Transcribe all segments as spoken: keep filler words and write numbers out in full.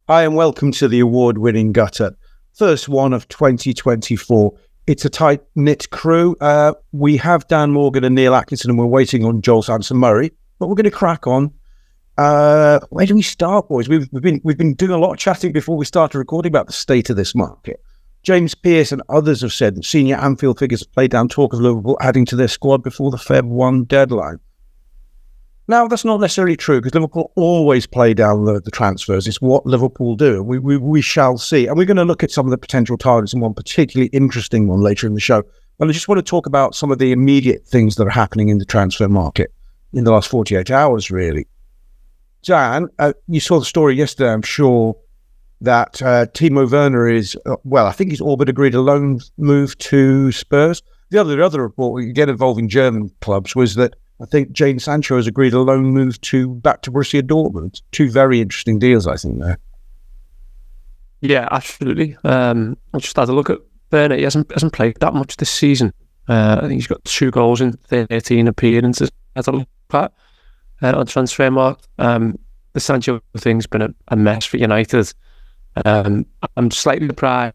Hi and welcome to the award-winning Gutter. First one of twenty twenty-four. It's a tight-knit crew. Uh, we have Dan Morgan and Neil Atkinson, and we're waiting on Joel Sanson-Murray, but we're going to crack on. Uh, where do we start, boys? We've, we've been we've been doing a lot of chatting before we started recording about the state of this market. James Pearce and others have said that senior Anfield figures have played down talk of Liverpool adding to their squad before the February first deadline. Now, that's not necessarily true, because Liverpool always play down the, the transfers. It's what Liverpool do. We, we we shall see. And we're going to look at some of the potential targets and one particularly interesting one later in the show. But I just want to talk about some of the immediate things that are happening in the transfer market in the last forty-eight hours, really. Dan, uh, you saw the story yesterday, I'm sure, that uh, Timo Werner is, uh, well, I think he's all but agreed a loan move to Spurs. The other, the other report, again involving German clubs, was that I think Jadon Sancho has agreed a loan move to back to Borussia Dortmund. Two very interesting deals, I think, there. Yeah, absolutely. Um, I just had a look at Werner. He hasn't hasn't played that much this season. Uh, I think he's got two goals in thirteen appearances. I had a look at uh, on Transfermarkt. Um, the Sancho thing's been a, a mess for United. Um, I'm slightly surprised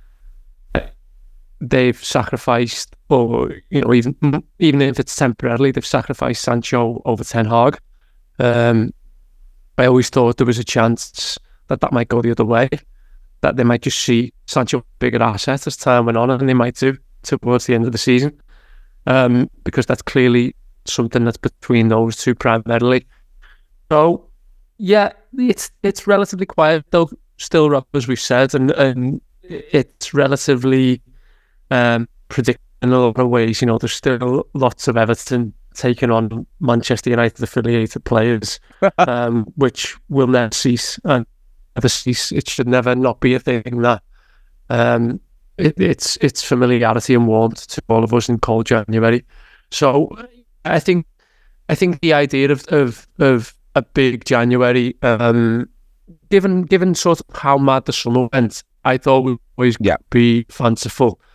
they've sacrificed, or you know, even even if it's temporarily, they've sacrificed Sancho over Ten Hag. Um, I always thought there was a chance that that might go the other way, that they might just see Sancho bigger asset as time went on, and they might do towards the end of the season, um, because that's clearly something that's between those two primarily. So, yeah, it's it's relatively quiet though, still rough as we've said, and and it's relatively Um, predicting in a lot of ways. You know, there's still lots of Everton taking on Manchester United affiliated players, um, which will never cease and never cease. It should never not be a thing that um, it, it's it's familiarity and warmth to all of us in cold January. So I think I think the idea of of, of a big January, um, given given sort of how mad the summer went, I thought would always yeah. be fanciful.